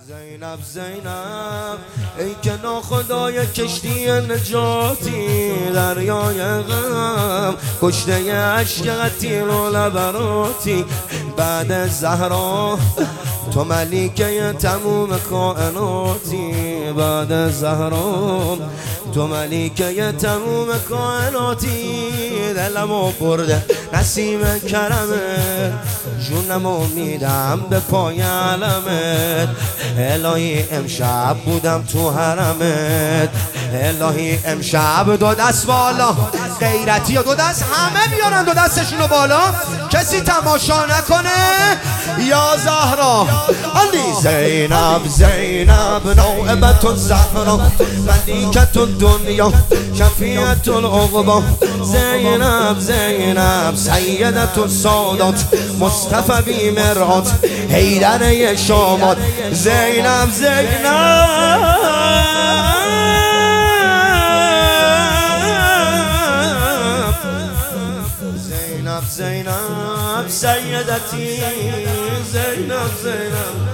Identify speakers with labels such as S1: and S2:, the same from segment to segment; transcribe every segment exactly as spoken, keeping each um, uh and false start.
S1: زینب زینب ای که ناخدای کشتی نجاتی، دریای غم کشته عشق قتیل و لبراتی. بعد زهرا تو ملیکه تموم کائناتی، بعد زهرا تو ملیکه تموم کائناتی. دلمو برده نسیم کرمت، جونمو میدم به پای علمت. الهی امشب بودم تو حرمت، الهی امشب دو دست بالا غیرتی و دو دست همه بیارن دو دستشونو بالا، کسی تماشا نکنه. یا زهرا علی زینب زینب نوعبت الزهرا ملیکت الدنیا شفیعت العقبا. زینب زینب سیدت السادات مصطفی بی مرات حیدر شامات. زینب زینب زینب زینب سیدتی زینب زینب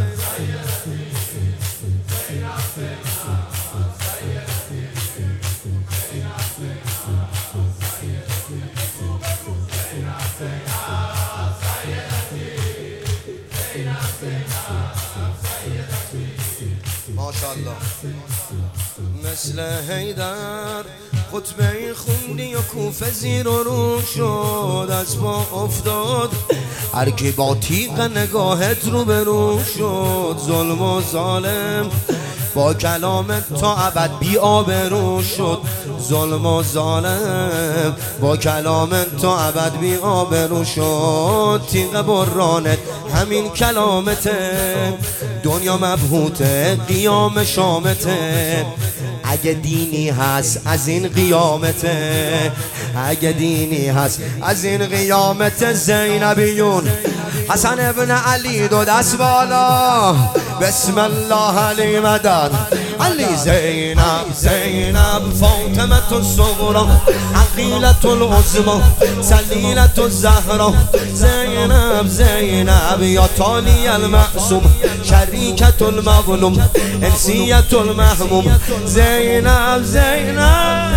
S1: ماشاءالله. مثل حیدر خطبه خوندی و کوفه زیر و رو شد، از ما افتاد هر کی با تیغ نگاهت رو به رو شد. ظلم و ظالم با کلامت تا ابد بی آبرو شد، ظلم و ظالم با کلامت تا ابد بی آبرو شد. تیغ برانت همین کلامته، دنیا مبهوته قیام شامته. اگه دینی هست از این قیامته، اگه دینی هست از این قیامت. زینبیون حسن ابن علی دو دست بالا، بسم الله علی مدد. علی زینب زینب فاطمه الصغرا عقیلة العظما سلیلة الزهرا. زینب زینب یا تالی المعصوم شریکة المظلوم انسیة المهموم. زینب زینب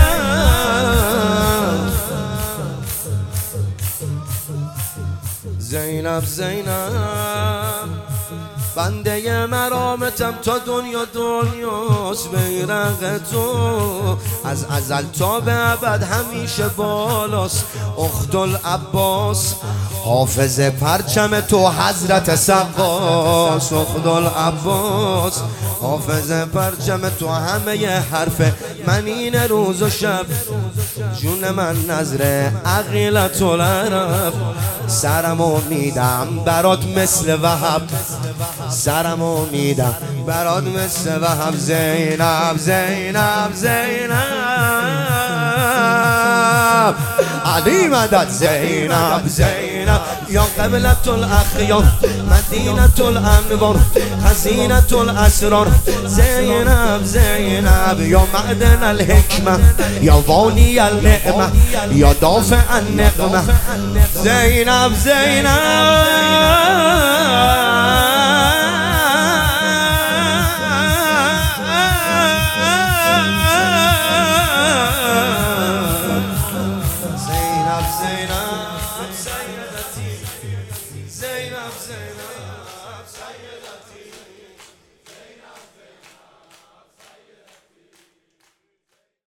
S1: زینب زینب بنده مرامتم تا دنیا دنیاست. بیرق تو از ازل تا به ابد همیشه بالاست. اخت العباس حافظ پرچم تو حضرت سقاس. اخت العباس حافظ پرچم تو همه حرف من این روز و شب. جون من نظر عقیلة العرب، سرمو میدم برات مثل وهب، سرمو میدم برات مثل وهب. زینب زینب زینب علی مدد. زینب زینب یا قبلة الاخیار مدینة الانوار خزینة الاسرار. زینب زینب یا معدن الحکمه یا والی النعمه یا دافع النقمه. زینب زینب